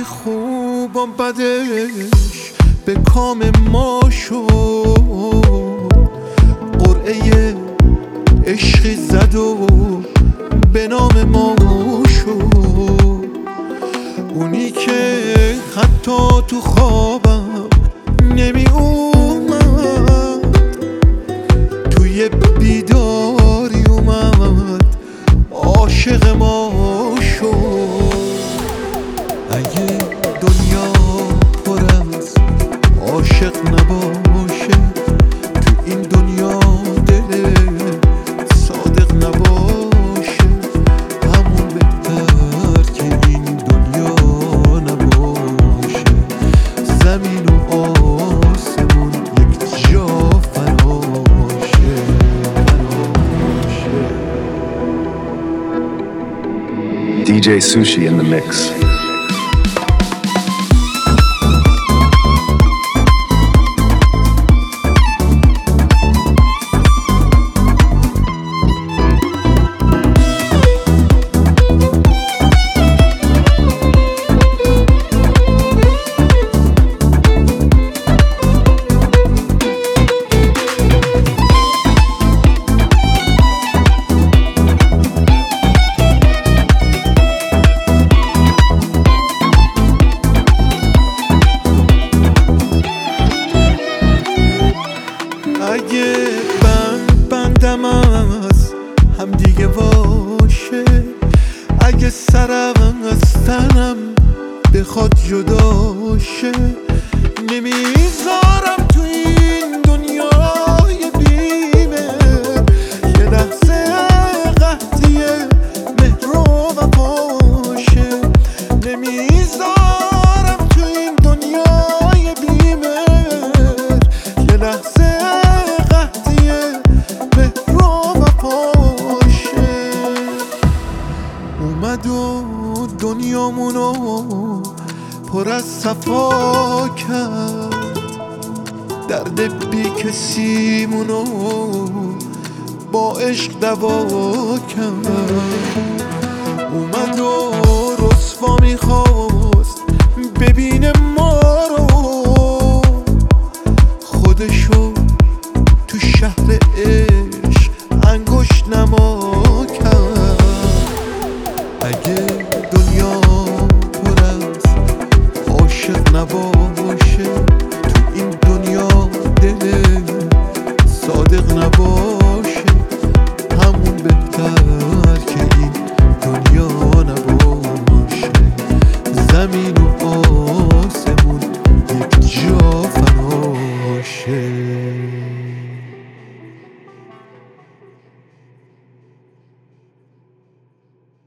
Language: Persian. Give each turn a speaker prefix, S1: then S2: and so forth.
S1: خوب و بدش به کام ما شد، قرعه عشقی زد و به نام ما شد. اونی که حتی تو خوابم نمی اومد، توی بیداری اومد عاشق ما شد. اگه دنیا پر از عاشق نباشه، تو این دنیا دل صادق نباشه، همون بهتر که این دنیا نباشه. زمین و آسمون یک جا فراشه.
S2: DJ Sushi in the mix.
S1: اگه بندم از هم دیگه باشه، اگه سرم از تنم بخواد جداشه، نمیذارم تو این دنیای بیمه یه لحظه قحطی مهر و وفاشه. نمیذارم تو این دنیای بیمه یه لحظه اومد و دنیامونو پر از صفا کرد، درد بی کسیمونو با عشق دوا کرد. اومد و